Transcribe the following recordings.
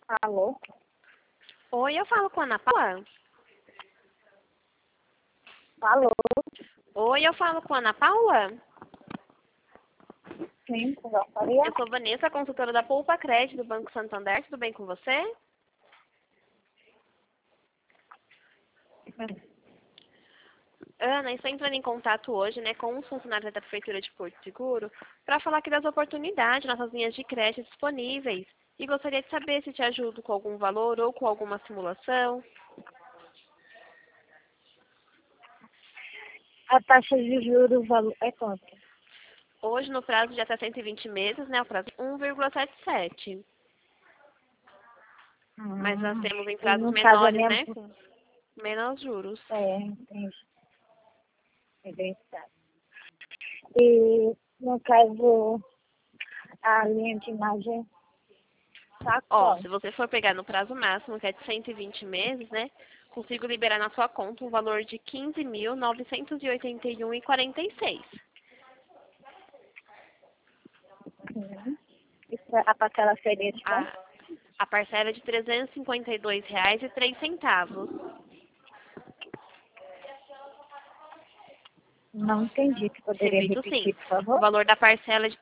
Alô? Oi, eu falo com a Ana Paula? Alô? Oi, eu falo com a Ana Paula? Sim, gostaria? Eu sou Vanessa, consultora da Poupa Crédito do Banco Santander. Tudo bem com você? Ana, estou entrando em contato hoje, com os funcionários da Prefeitura de Porto Seguro para falar aqui das oportunidades, nossas linhas de crédito disponíveis. E gostaria de saber se te ajudo com algum valor ou com alguma simulação. A taxa de juros é quanto? Hoje, no prazo de até 120 meses, o prazo é 1,77. Mas nós temos em E prazos no caso a menores, minha... com menos juros. entendi. É verdade. E no caso, a linha de imagem tá Se quanto? você for pegar no prazo máximo, que é de 120 meses, consigo liberar na sua conta um valor de 15.981,46. A parcela seria de quanto? A, a parcela é de R$ 352,03. Não entendi. Você poderia Repito sim. repetir, por O favor? valor da parcela é de R$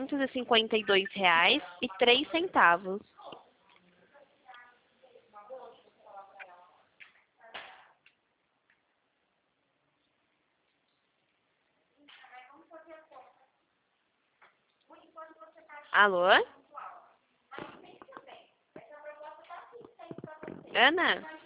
352,03. Alô? Ana?